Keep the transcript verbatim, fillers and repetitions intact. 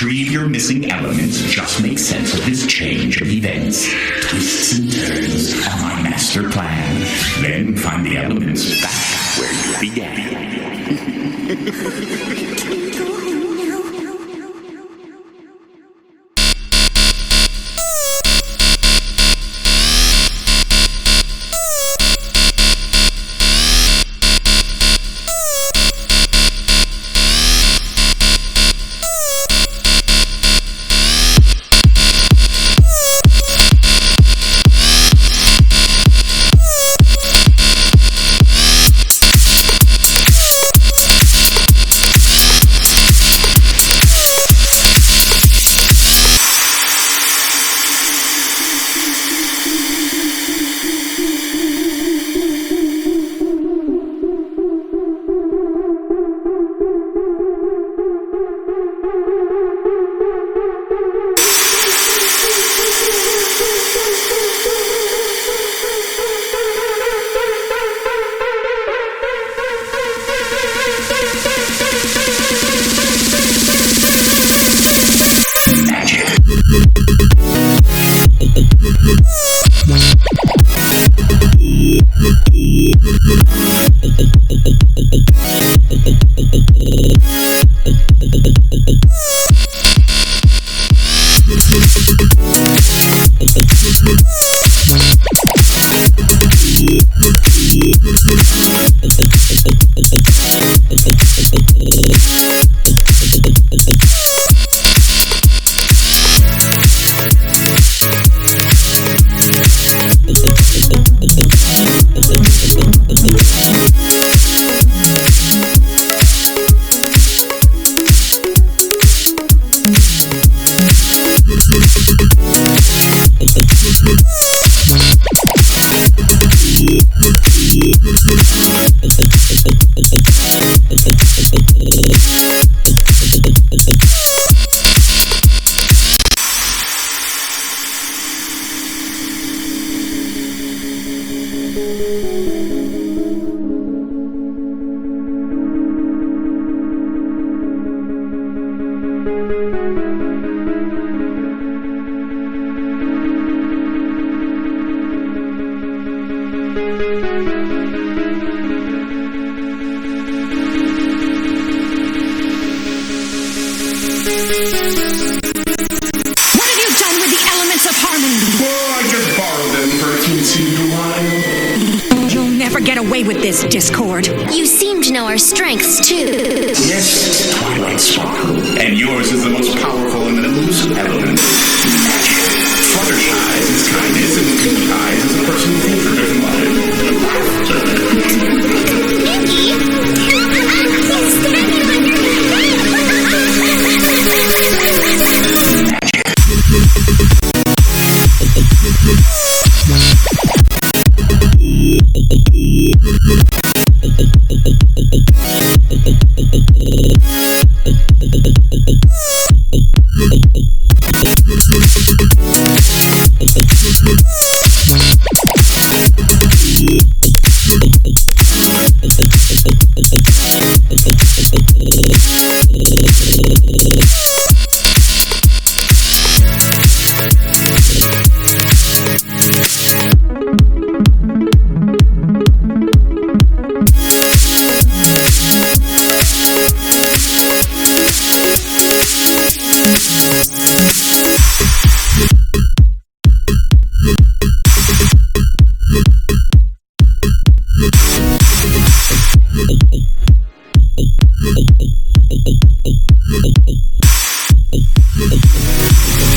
retrieve your missing elements, just make sense of this change of events. Twists and turns are my master plan. Then find the elements back where you began. Discord. You seem to know our strengths, too. Yes, Twilight Sparkle. And yours is the most powerful and elusive element. Magic. Fluttershy is kindness, and Pinkie Eyes is a person who thinks for their Thank you.